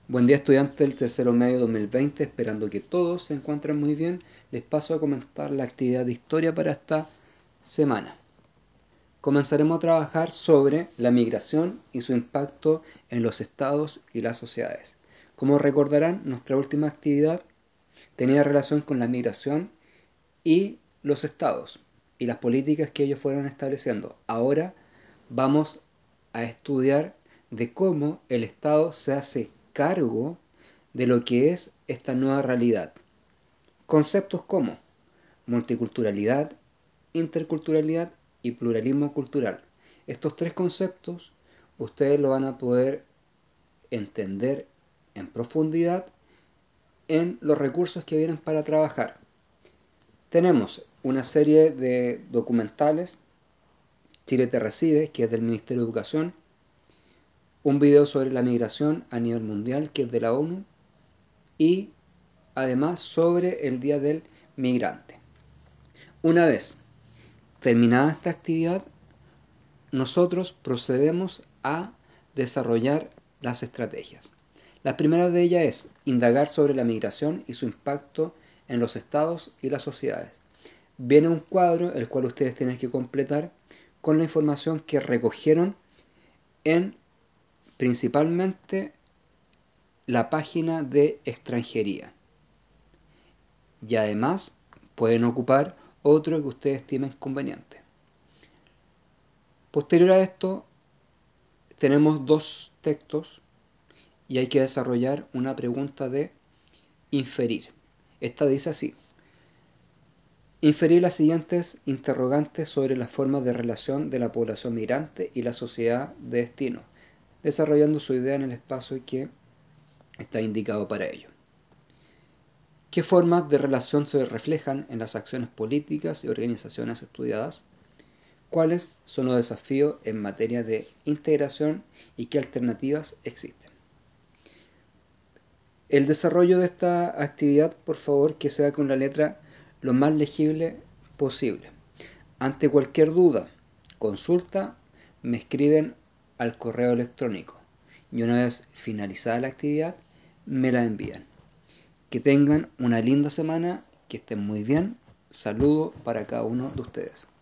Buen día estudiantes del tercero medio 2020, esperando que todos se encuentren muy bien. Les paso a comentar la actividad de historia para esta semana. Comenzaremos a trabajar sobre la migración y su impacto en los estados y las sociedades. Como recordarán, nuestra última actividad tenía relación con la migración y los estados y las políticas que ellos fueron estableciendo. Ahora vamos a estudiar de cómo el Estado se hace cargo de lo que es esta nueva realidad. Conceptos como multiculturalidad, interculturalidad y pluralismo cultural. Estos tres conceptos ustedes lo van a poder entender en profundidad en los recursos que vienen para trabajar. Tenemos una serie de documentales, Chile te recibe, que es del Ministerio de Educación, un video sobre la migración a nivel mundial, que es de la ONU, y además sobre el Día del Migrante. Una vez terminada esta actividad, nosotros procedemos a desarrollar las estrategias. La primera de ellas es indagar sobre la migración y su impacto en los estados y las sociedades. Viene un cuadro el cual ustedes tienen que completar con la información que recogieron en principalmente la página de extranjería. Y además pueden ocupar otro que ustedes estimen conveniente. Posterior a esto, tenemos dos textos y hay que desarrollar una pregunta de inferir. Esta dice así: inferir las siguientes interrogantes sobre las formas de relación de la población migrante y la sociedad de destino, desarrollando su idea en el espacio que está indicado para ello. ¿Qué formas de relación se reflejan en las acciones políticas y organizaciones estudiadas? ¿Cuáles son los desafíos en materia de integración y qué alternativas existen? El desarrollo de esta actividad, por favor, que sea con la letra lo más legible posible. Ante cualquier duda, consulta, me escriben al correo electrónico y una vez finalizada la actividad, me la envían. Que tengan una linda semana, que estén muy bien. Saludos para cada uno de ustedes.